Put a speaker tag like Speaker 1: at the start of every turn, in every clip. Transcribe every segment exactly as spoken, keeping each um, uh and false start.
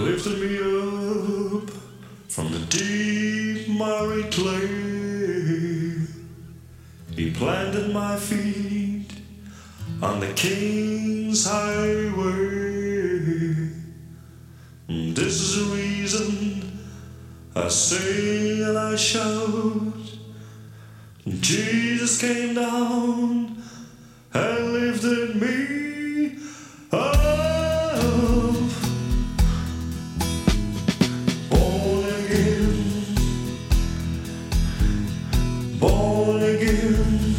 Speaker 1: lifted me up from the deep miry clay. He planted my feet on the King's highway. And this is the reason I sing and I shout. Jesus came down and lifted me up. Born again, born again,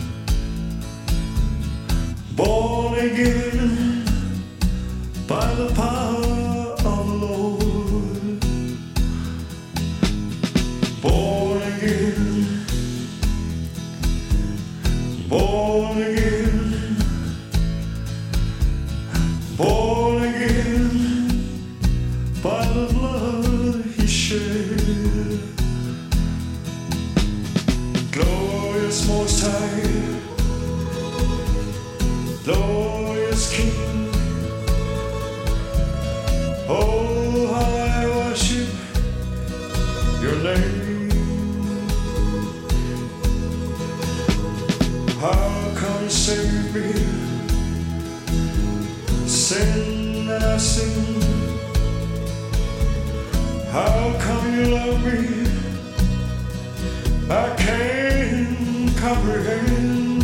Speaker 1: born again by the power of the Lord. Born again, born again, born again by the blood he shed. Glorious Most High, glorious King, oh how I worship your name. How come you save me? Sin and I sin. How come you love me? I can't comprehend.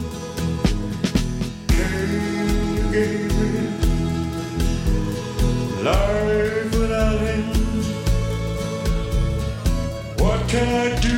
Speaker 1: Came, you gave me life without end. What can I do